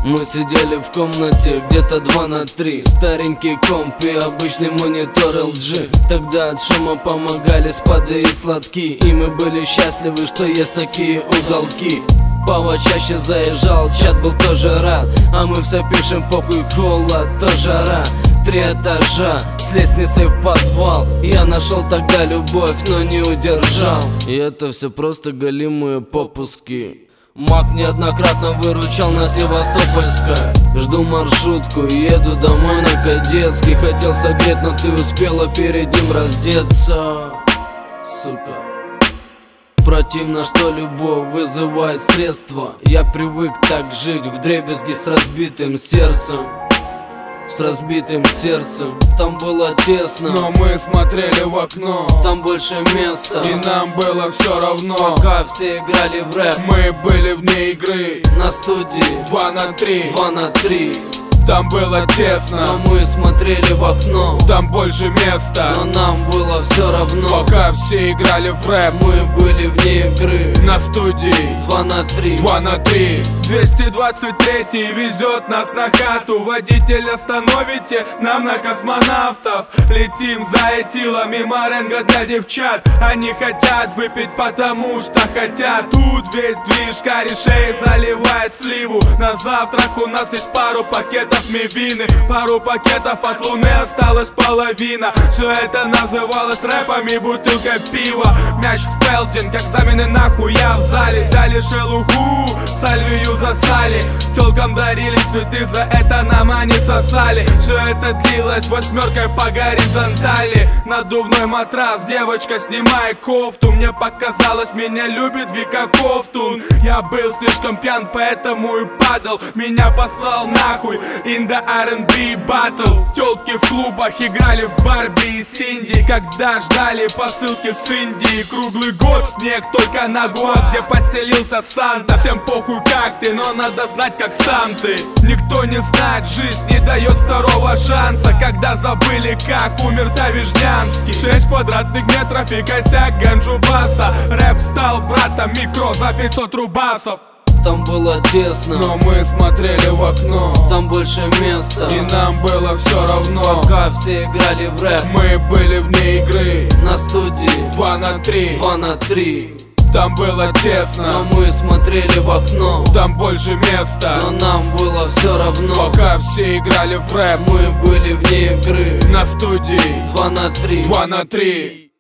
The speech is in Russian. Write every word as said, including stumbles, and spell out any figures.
Мы сидели в комнате где-то два на три. Старенький комп и обычный монитор эл джи. Тогда от шума помогали спады и сладки. И мы были счастливы, что есть такие уголки. Пава чаще заезжал, чат был тоже рад. А мы все пишем, похуй, холод, то жара. Три этажа, с лестницей в подвал. Я нашел тогда любовь, но не удержал. И это все просто голимые попуски. Мак неоднократно выручал на Севастопольской. Жду маршрутку, еду домой на Кадетский. Хотел согреть, но ты успела перед ним раздеться. Сука. Противно, что любовь вызывает средства. Я привык так жить вдребезги с разбитым сердцем. С разбитым сердцем. Там было тесно, но мы смотрели в окно. Там больше места, и нам было все равно. Пока все играли в рэп, мы были вне игры. На студии два на три. два на три. Там было тесно, но мы смотрели в окно. Там больше места, но нам было все равно. Пока все играли в рэп, мы были вне игры. На студии два на три. два на три. двести двадцать третий везет нас на хату. Водитель, остановите нам на космонавтов. Летим за этилом мимо ренга для девчат. Они хотят выпить, потому что хотят. Тут весь движ корешей заливает сливу. На завтрак у нас есть пару пакетов мивины, пару пакетов от луны, осталась половина. Все это называлось рэпами, бутылка пива. Мяч в пелдинг, экзамены нахуй, я в зале. Взяли шелуху, сальвию засали. Тёлкам дарили цветы, за это нам они сосали. Все это длилось восьмеркой по горизонтали. Надувной матрас, девочка, снимай кофту. Мне показалось, меня любит Вика Ковтун. Я был слишком пьян, поэтому и падал. Меня послал нахуй in the ар энд би battle. Тёлки в клубах играли в Барби и Синди, когда ждали посылки с Индии. Круглый год снег, только на год, где поселился Санта. Всем похуй как ты, но надо знать, как сам ты. Никто не знает, жизнь не дает второго шанса. Когда забыли, как умер Тавижнянский. Шесть квадратных метров и косяк ганджубаса. Рэп стал братом микро за пятьсот рубасов. Там было тесно, но мы смотрели в окно. Там больше места, и нам было все равно. Пока все играли в рэп, мы были вне игры. На студии два на три. два на три. Там было тесно, но мы смотрели в окно. Там больше места, но нам было все равно. Пока все играли в рэп, мы были вне игры. На студии два на три. два на три.